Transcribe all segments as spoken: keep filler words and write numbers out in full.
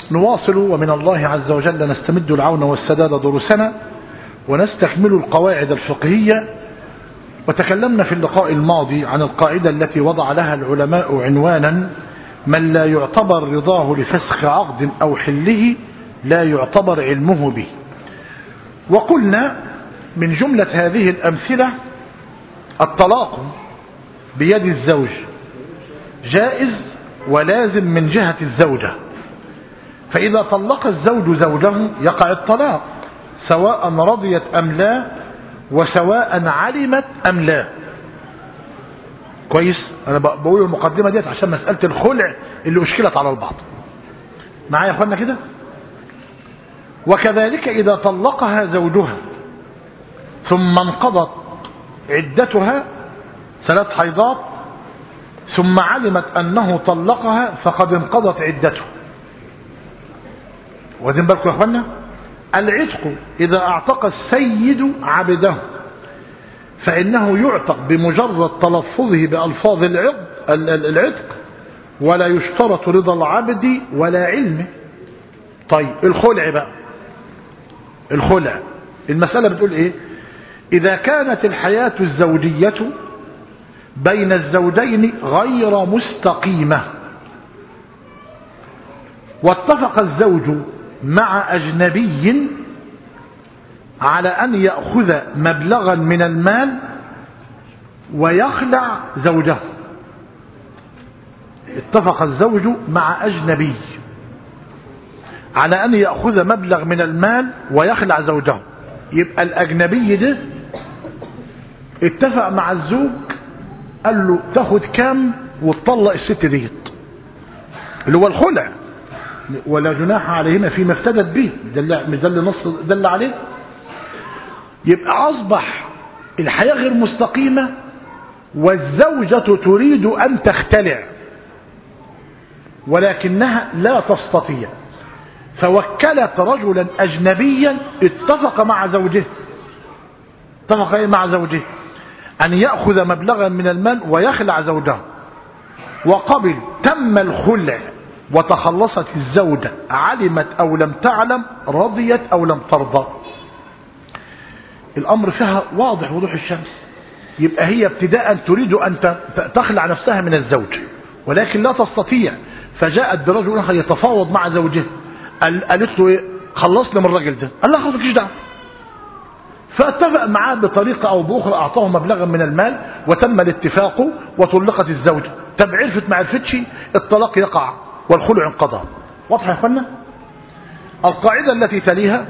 نواصل ومن الله عز وجل نستمد العون والسداد دروسنا ونستكمل القواعد الفقهية. وتكلمنا في اللقاء الماضي عن القاعدة التي وضع لها العلماء عنوانا: من لا يعتبر رضاه لفسخ عقد أو حله لا يعتبر علمه به. وقلنا من جملة هذه الأمثلة الطلاق بيد الزوج جائز ولازم من جهة الزوجة، فإذا طلق الزوج زوجه يقع الطلاق سواء رضيت أم لا وسواء علمت أم لا. كويس؟ أنا بقول المقدمة ديت عشان مسألة الخلع اللي أشكلت على البعض. معايا يا أخوانا كده؟ وكذلك إذا طلقها زوجها ثم انقضت عدتها ثلاث حيضات ثم علمت أنه طلقها فقد انقضت عدته. واخدين بالكم يا أخوانا؟ العتق إذا اعتق السيد عبده فإنه يعتق بمجرد تلفظه بألفاظ العتق ولا يشترط رضا العبد ولا علمه. طيب الخلع بقى، الخلع المسألة بتقول ايه؟ إذا كانت الحياة الزوجية بين الزوجين غير مستقيمة واتفق الزوج مع أجنبي على أن يأخذ مبلغا من المال ويخلع زوجه. اتفق الزوج مع أجنبي على أن يأخذ مبلغ من المال ويخلع زوجه، يبقى الأجنبي ده اتفق مع الزوج قال له تاخد كام وتطلق الست ديت، اللي هو الخلع، ولا جناح عليهما فيما افتدت به، مش ده اللي نص دل عليه. يبقى أصبح الحياة غير مستقيمة والزوجة تريد أن تختلع ولكنها لا تستطيع، فوكلت رجلا أجنبيا اتفق مع زوجه اتفق مع زوجه أن يأخذ مبلغا من المال ويخلع زوجه، وقبل تم الخلع وتخلصت الزوجة علمت أو لم تعلم، رضيت أو لم ترضى. الأمر فيها واضح وضوح الشمس. يبقى هي ابتداء تريد أن تخلع نفسها من الزوج ولكن لا تستطيع، فجاءت برجل آخر يتفاوض مع زوجه، قالت له ايه؟ خلصنا من الراجل ده. قال لا خلاص مالكيش دعوه. فاتفق معاه بطريقه او باخرى، اعطاه مبلغا من المال وتم الاتفاق وطلقت الزوجه. طب عرفت ما عرفتش، الطلاق يقع والخلع انقضى. واضح يا اخوانا؟ القاعده التي تليها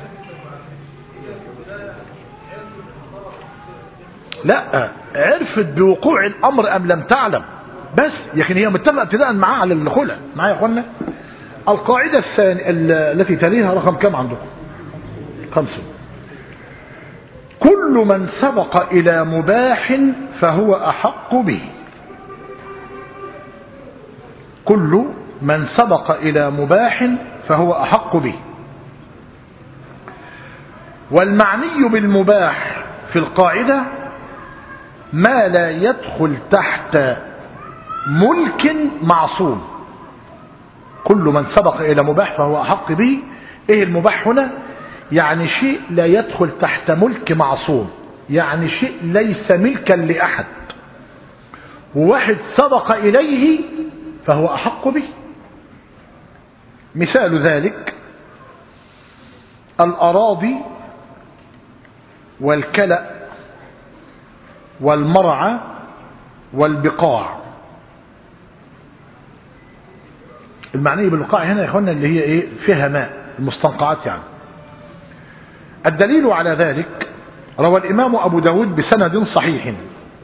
لا عرفت بوقوع الامر ام لم تعلم بس، لكن هي متفقه ابتداء معاه على الخلع. معايا يا اخوانا؟ القاعدة الثانية التي تليها رقم كم عندكم؟ خمسة. كل من سبق إلى مباح فهو أحق به. كل من سبق إلى مباح فهو أحق به. والمعني بالمباح في القاعدة ما لا يدخل تحت ملك معصوم. كل من سبق إلى مباح فهو أحق به. إيه المباح هنا؟ يعني شيء لا يدخل تحت ملك معصوم، يعني شيء ليس ملكا لأحد، وواحد سبق إليه فهو أحق به. مثال ذلك الأراضي والكلأ والمرعى والبقاع. المعنية بالبقاع هنا يا اخوانا اللي هي ايه؟ فيها ماء، المستنقعات يعني. الدليل على ذلك روى الإمام أبو داود بسند صحيح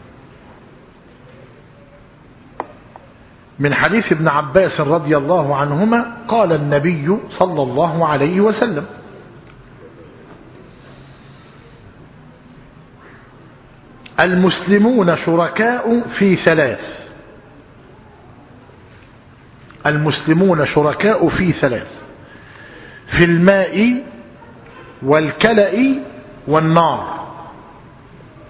من حديث ابن عباس رضي الله عنهما قال النبي صلى الله عليه وسلم: المسلمون شركاء في ثلاث. المسلمون شركاء في ثلاث: في الماء والكلأ والنار.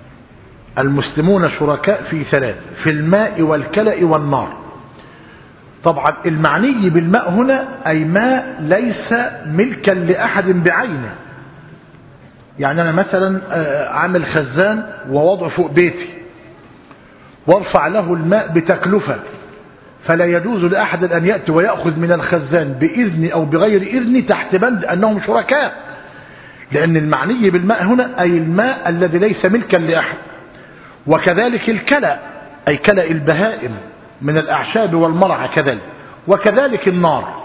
المسلمون شركاء في ثلاث: في الماء والكلأ والنار. طبعا المعني بالماء هنا أي ماء ليس ملكا لأحد بعينه. يعني أنا مثلا عامل خزان ووضع فوق بيتي وارفع له الماء بتكلفة، فلا يجوز لأحد أن يأتي ويأخذ من الخزان بإذن أو بغير إذن تحت بند أنهم شركاء، لأن المعني بالماء هنا أي الماء الذي ليس ملكا لأحد. وكذلك الكلى أي كلى البهائم من الأعشاب والمرعى كذلك، وكذلك النار.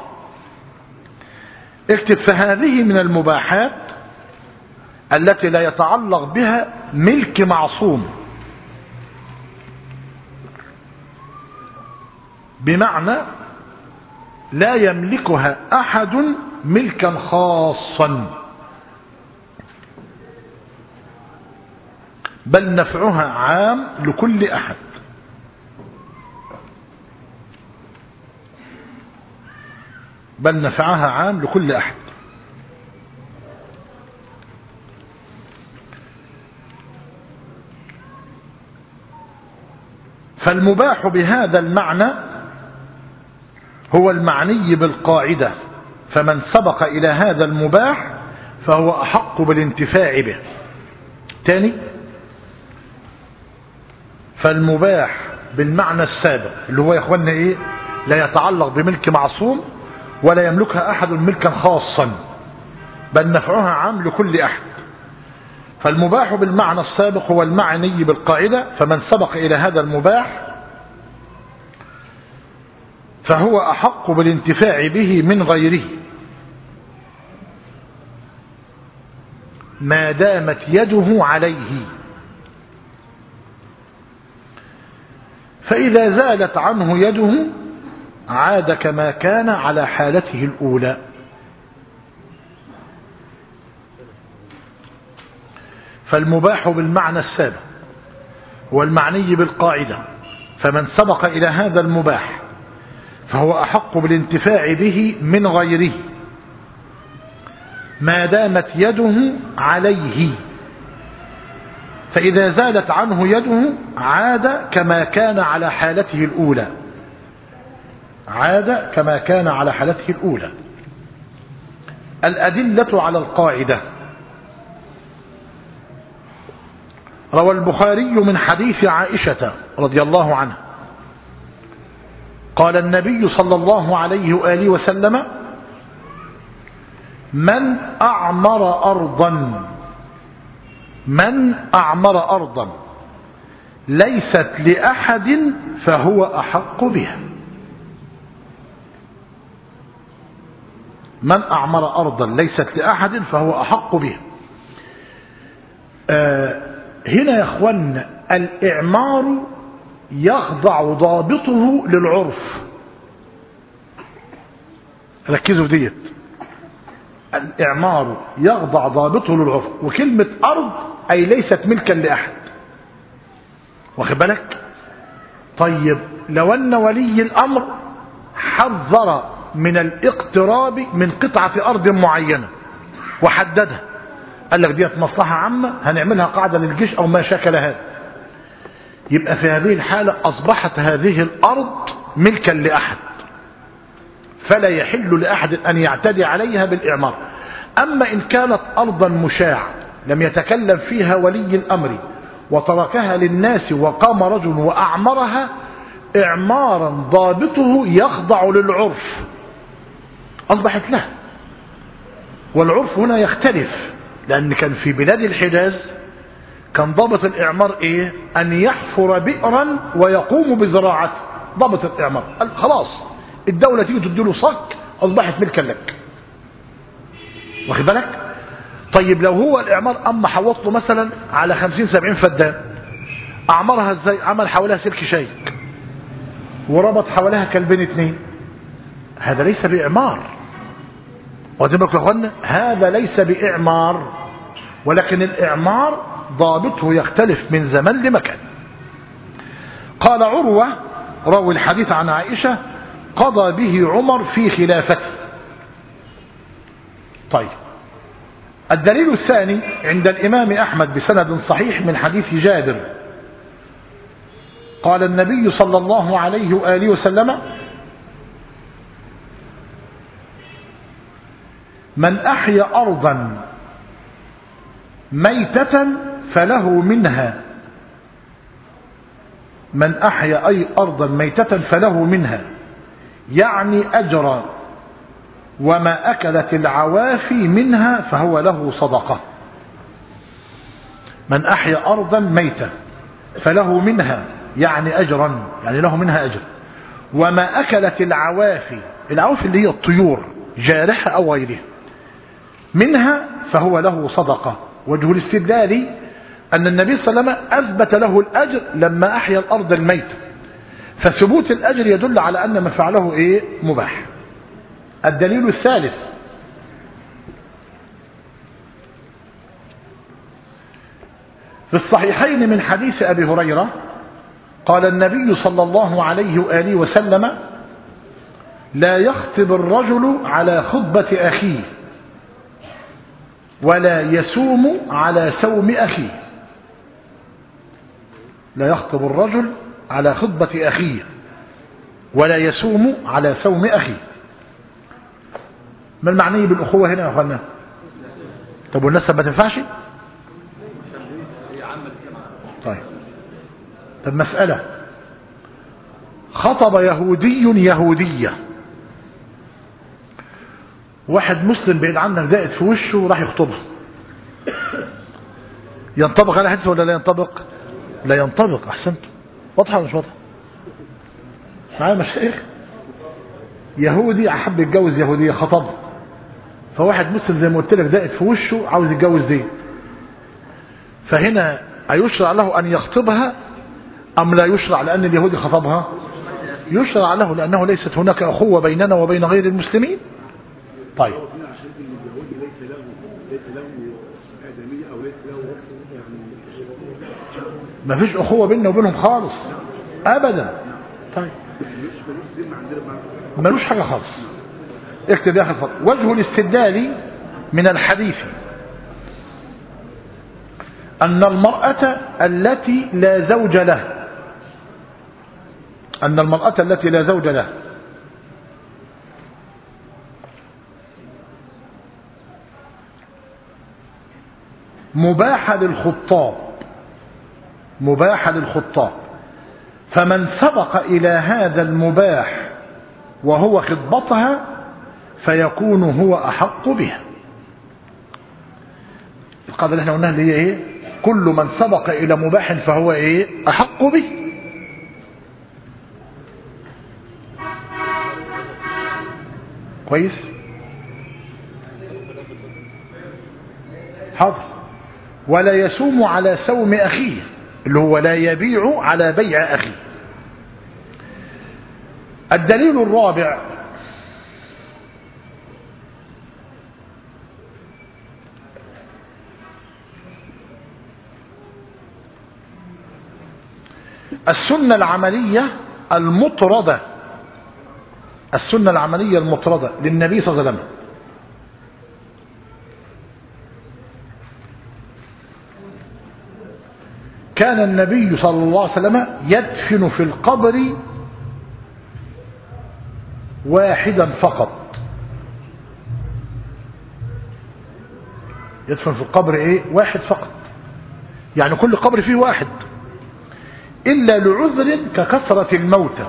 اكتب فهذه من المباحات التي لا يتعلق بها ملك معصوم، بمعنى لا يملكها أحد ملكا خاصا، بل نفعها عام لكل أحد. بل نفعها عام لكل أحد. فالمباح بهذا المعنى هو المعني بالقاعدة، فمن سبق إلى هذا المباح فهو أحق بالانتفاع به. تاني، فالمباح بالمعنى السابق اللي هو يا اخوانا ايه؟ لا يتعلق بملك معصوم ولا يملكها أحد ملكا خاصا، بل نفعها عام لكل أحد. فالمباح بالمعنى السابق هو المعني بالقاعدة، فمن سبق إلى هذا المباح فهو أحق بالانتفاع به من غيره ما دامت يده عليه، فإذا زالت عنه يده عاد كما كان على حالته الأولى. فالمباح بالمعنى السابق هو المعني بالقاعدة، فمن سبق إلى هذا المباح فهو أحق بالانتفاع به من غيره ما دامت يده عليه، فإذا زالت عنه يده عاد كما كان على حالته الأولى. عاد كما كان على حالته الأولى. الأدلة على القاعدة: روى البخاري من حديث عائشة رضي الله عنها قال النبي صلى الله عليه وآله وسلم: من أعمر أرضا من أعمر أرضا ليست لأحد فهو أحق بها. من أعمر أرضا ليست لأحد فهو أحق بها. آه هنا يا أخوان الإعمار يخضع ضابطه للعرف. ركزوا في ديت، الإعمار يخضع ضابطه للعرف، وكلمة أرض أي ليست ملكا لأحد. واخد بالك؟ طيب لو أن ولي الأمر حذر من الاقتراب من قطعة أرض معينة وحددها، قال لك ديت مصلحة عامة هنعملها قاعدة للجيش أو ما شاكل هذا، يبقى في هذه الحالة أصبحت هذه الأرض ملكا لأحد، فلا يحل لأحد أن يعتدي عليها بالإعمار. أما إن كانت أرضا مشاع لم يتكلم فيها ولي الأمر وتركها للناس وقام رجل وأعمرها إعمارا ضابطه يخضع للعرف، أصبحت له. والعرف هنا يختلف، لأن كان في بلاد الحجاز كان ضابط الإعمار إيه؟ أن يحفر بئرا ويقوم بزراعته، ضابط الإعمار قال خلاص الدولة تيجي تديله صك أصبحت ملكا لك. واخد بالك؟ طيب لو هو الإعمار أما حوط له مثلا على خمسين سبعين فدان، أعمرها إزاي؟ عمل حواليها سلك شيك وربط حواليها كلبين اتنين، هذا ليس بإعمار. واخدين بالكم يا اخوانا؟ هذا ليس بإعمار، ولكن الإعمار ضابطه يختلف من زمن لمكان. قال عروة راوي الحديث عن عائشة: قضى به عمر في خلافته. طيب الدليل الثاني عند الإمام أحمد بسند صحيح من حديث جابر قال النبي صلى الله عليه وآله وسلم: من أحيا أرضا ميتة فله منها من أحيا أي أرضا ميتة فله منها يعني أجرا، وما أكلت العوافي منها فهو له صدقة. من أحيا أرضا ميتة فله منها يعني أجرا، يعني له منها أجر. وما أكلت العوافي، العوافي اللي هي الطيور جارحة أو غيرها، منها فهو له صدقة. وجه الاستدلال أن النبي صلى الله عليه وسلم أثبت له الأجر لما أحيا الأرض الميتة، فثبوت الأجر يدل على أن ما فعله إيه؟ مباح. الدليل الثالث في الصحيحين من حديث أبي هريرة قال النبي صلى الله عليه وآله وسلم: لا يخطب الرجل على خطبة أخيه ولا يسوم على سوم أخيه. لا يخطب الرجل على خطبة أخيه ولا يسوم على سوم أخيه. ما المعني بالأخوة هنا يا أخوانا؟ طب والنسب ما تنفعش؟ طيب طب مسألة، خطب يهودي يهودية، واحد مسلم بعيد عنك دقت في وشه وراح يخطبها، ينطبق على حدث ولا لا ينطبق؟ لا ينطبق. أحسنت. واضحة ولا مش واضحة؟ معايا مشايخ؟ يهودي أحب يتجوز يهودية خطب، فواحد مسلم زي ما قلت لك دقت في وشه عاوز يتجوز دي، فهنا أيشرع له أن يخطبها أم لا يشرع لأن اليهودي خطبها؟ يشرع له لأنه ليست هناك أخوة بيننا وبين غير المسلمين. طيب ما فيش أخوة بيننا وبينهم خالص أبدا. طيب ملوش حاجة خالص. اكتب يا أخي الفضل. وجه الاستدلال من الحديث أن المرأة التي لا زوج لها أن المرأة التي لا زوج لها مباحة للخطاب مباحة للخطاب فمن سبق إلى هذا المباح وهو خطبتها فيكون هو أحق بها. القاعدة اللي احنا قلناها اللي هي ايه؟ كل من سبق إلى مباح فهو ايه؟ أحق به. كويس؟ حاضر. ولا يسوم على سوم أخيه اللي هو لا يبيع على بيع أخيه. الدليل الرابع السنة العملية المطردة السنة العملية المطردة للنبي صلى الله عليه وسلم. كان النبي صلى الله عليه وسلم يدفن في القبر واحدا فقط. يدفن في القبر ايه؟ واحد فقط، يعني كل قبر فيه واحد، إلا لعذر ككثرة الموتى.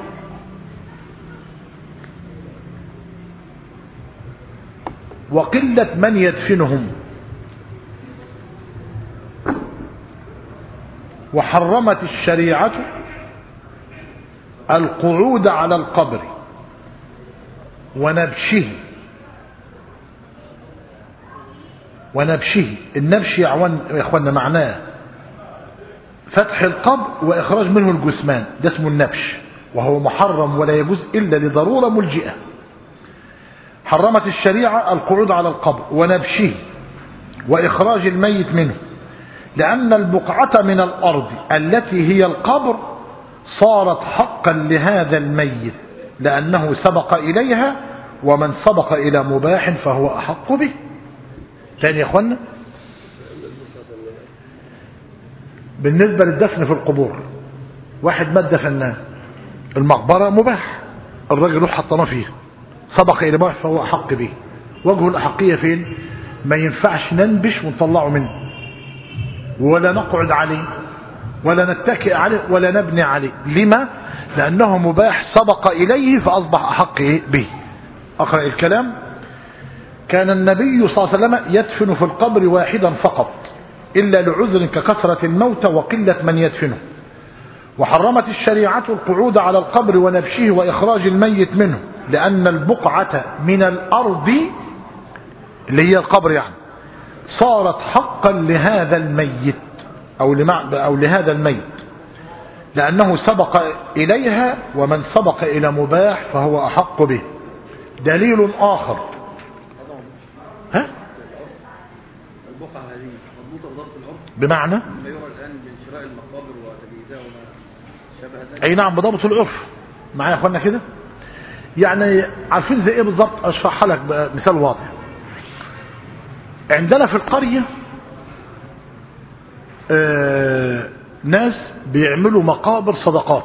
وقلة من يدفنهم. وحرمت الشريعة القعود على القبر ونبشه ونبشه النبش يا اخوانا معناه فتح القبر وإخراج منه الجثمان، ده اسمه النبش، وهو محرم ولا يجوز إلا لضرورة ملجئة. حرمت الشريعة القعود على القبر ونبشه وإخراج الميت منه، لأن البقعة من الأرض التي هي القبر صارت حقا لهذا الميت لأنه سبق إليها، ومن سبق إلى مباح فهو أحق به. ثاني يا أخوانا، بالنسبة للدفن في القبور، واحد مات دفناه، المقبرة مباح، الراجل روح حطنا فيه، سبق إلى مباح فهو أحق به. وجه الأحقية فين؟ ما ينفعش ننبش ونطلعه منه، ولا نقعد عليه، ولا نتكئ عليه، ولا نبني عليه. لما؟ لأنه مباح سبق إليه فأصبح أحق به. أقرأ الكلام. كان النبي صلى الله عليه وسلم يدفن في القبر واحدا فقط إلا لعذر ككثرة الموت وقلة من يدفنه. وحرمت الشريعة القعود على القبر ونبشه وإخراج الميت منه، لأن البقعة من الأرض اللي هي القبر يعني صارت حقا لهذا الميت أو, أو لهذا الميت، لأنه سبق إليها، ومن سبق إلى مباح فهو أحق به. دليل آخر. ها؟ البقعة هذه مضبوطة بضبط العرف، بمعنى ما يرى الآن من شراء المقابر وتجهيزها وما شابه ذلك. أي نعم، بضبط العرف. معايا يا أخوانا كده؟ يعني عارفين زي إيه بالضبط؟ أشرحها لك بمثال واضح. عندنا في القرية آه ناس بيعملوا مقابر صدقات،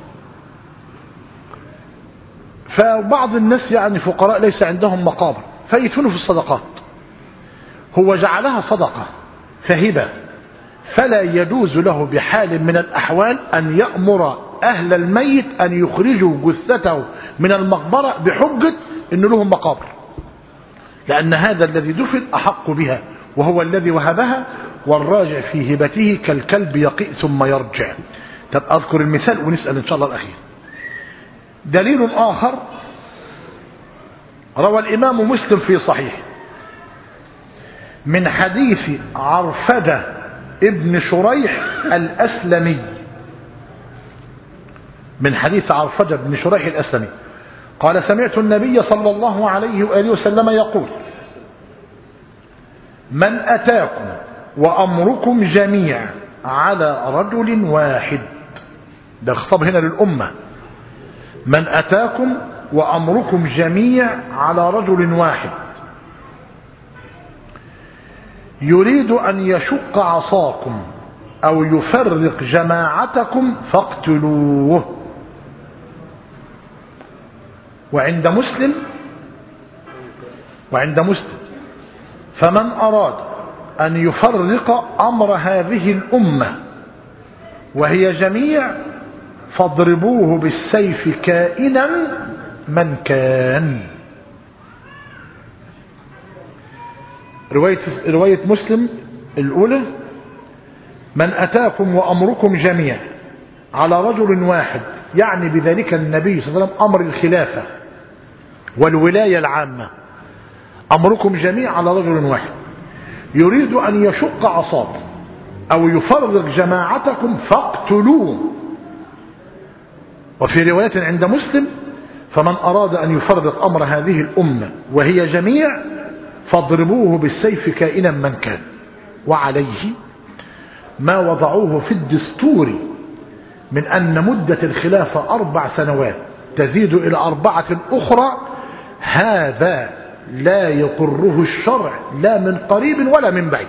فبعض الناس يعني فقراء ليس عندهم مقابر فيدفنوا في الصدقات. هو جعلها صدقة فهبة، فلا يجوز له بحال من الأحوال أن يأمر أهل الميت أن يخرجوا جثته من المقبرة بحجة أن لهم مقابر، لأن هذا الذي دفن أحق بها وهو الذي وهبها، والراجع في هبته كالكلب يقيء ثم يرجع. طب أذكر المثال ونسأل إن شاء الله الأخير. دليل آخر. روى الإمام مسلم في صحيح من حديث عرفدة ابن شريح الأسلمي، من حديث عرفدة بن شريح الأسلمي قال: سمعت النبي صلى الله عليه وآله وسلم يقول: من أتاكم وأمركم جميع على رجل واحد. ده الخطاب هنا للأمة. من أتاكم وأمركم جميع على رجل واحد يريد أن يشق عصاكم أو يفرق جماعتكم فاقتلوه. وعند مسلم وعند مسلم فمن أراد أن يفرق أمر هذه الأمة وهي جميع فاضربوه بالسيف كائنا من كان. رواية, رواية مسلم الأولى: من أتاكم وأمركم جميع على رجل واحد، يعني بذلك النبي صلى الله عليه وسلم أمر الخلافة والولاية العامة. أمركم جميع على رجل واحد يريد أن يشق عصاكم أو يفرق جماعتكم فاقتلوه. وفي رواية عند مسلم: فمن أراد أن يفرق أمر هذه الأمة وهي جميع فاضربوه بالسيف كائنا من كان. وعليه ما وضعوه في الدستور من أن مدة الخلافة أربع سنوات تزيد إلى أربعة أخرى، هذا لا يقره الشرع لا من قريب ولا من بعيد،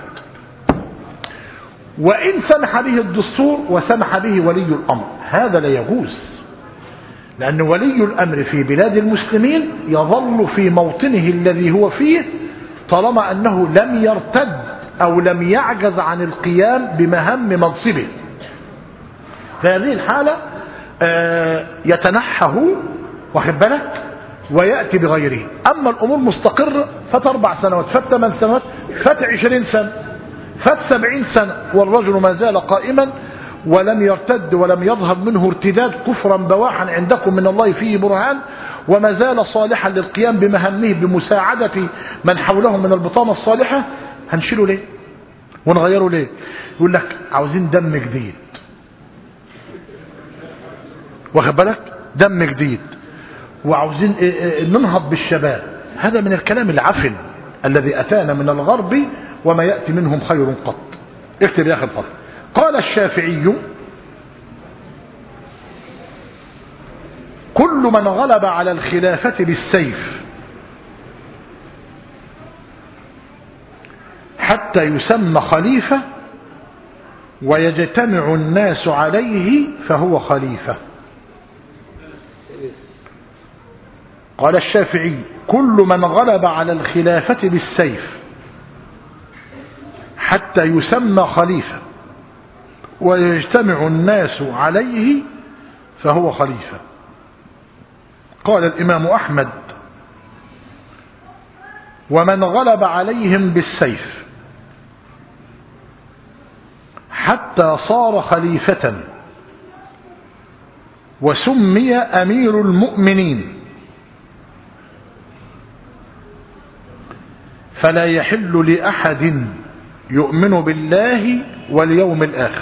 وإن سمح به الدستور وسمح به ولي الأمر هذا لا يجوز، لأن ولي الأمر في بلاد المسلمين يظل في موطنه الذي هو فيه طالما أنه لم يرتد أو لم يعجز عن القيام بمهام منصبه. في هذه الحالة يتنحه واخد بالك ويأتي بغيره. أما الأمور مستقرة فات أربع سنوات، فات ثمان سنوات، فات عشرين سنة، فات سبعين سنة، والرجل ما زال قائما ولم يرتد ولم يظهر منه ارتداد كفرا بواحا عندكم من الله فيه برهان، وما زال صالحا للقيام بمهامه بمساعدة من حوله من البطانة الصالحة، هنشيله ليه ونغيره ليه؟ يقول لك عاوزين دم جديد، واخد بالك، دم جديد، وعاوزين ننهض بالشباب. هذا من الكلام العفن الذي أتانا من الغرب وما يأتي منهم خير قط. اكتب يا أخي الفضل. قال الشافعي: كل من غلب على الخلافة بالسيف حتى يسمى خليفة ويجتمع الناس عليه فهو خليفة. قال الشافعي كل من غلب على الخلافة بالسيف حتى يسمى خليفة ويجتمع الناس عليه فهو خليفة. قال الإمام أحمد ومن غلب عليهم بالسيف حتى صار خليفة وسمي أمير المؤمنين فلا يحل لأحد يؤمن بالله واليوم الآخر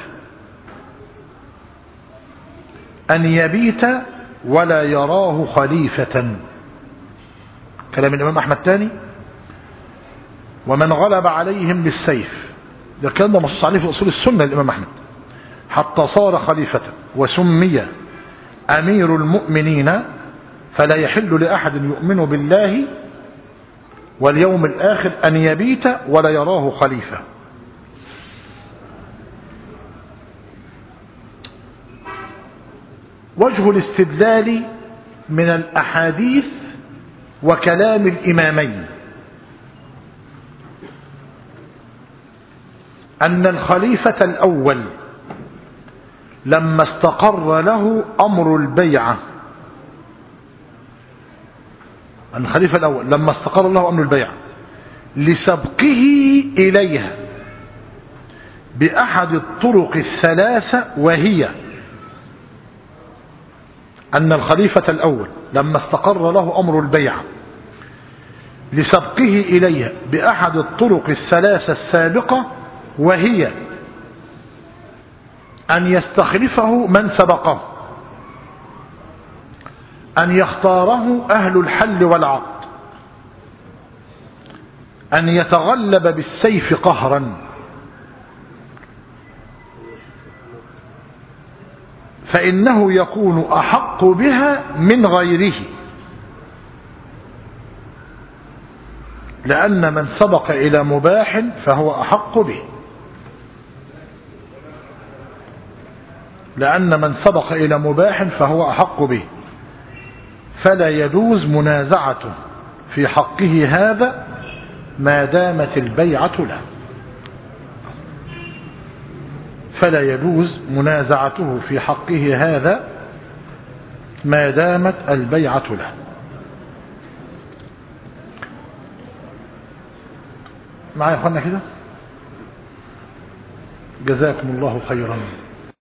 أن يبيت ولا يراه خليفة. كلام الإمام أحمد تاني ومن غلب عليهم بالسيف، ده كان ده مصوص عليه في أصول السنة الإمام أحمد، حتى صار خليفة وسمي أمير المؤمنين فلا يحل لأحد يؤمن بالله واليوم الآخر أن يبيت ولا يراه خليفة. وجه الاستدلال من الأحاديث وكلام الإمامين أن الخليفة الأول لما استقر له أمر البيعة أن الخليفة الأول لما استقر له أمر البيعة لسبقه إليها بأحد الطرق الثلاثة، وهي أن الخليفة الأول لما استقر له أمر البيعة لسبقه إليها بأحد الطرق الثلاثة السابقة، وهي أن يستخلفه من سبقه، أن يختاره أهل الحل والعقد، أن يتغلب بالسيف قهرا، فإنه يكون أحق بها من غيره، لأن من سبق إلى مباح فهو أحق به، لأن من سبق إلى مباح فهو أحق به، فلا يجوز منازعته في حقه هذا ما دامت البيعة له، فلا يجوز منازعته في حقه هذا ما دامت البيعة له. معايا يا اخوانا كده؟ جزاكم الله خيرا.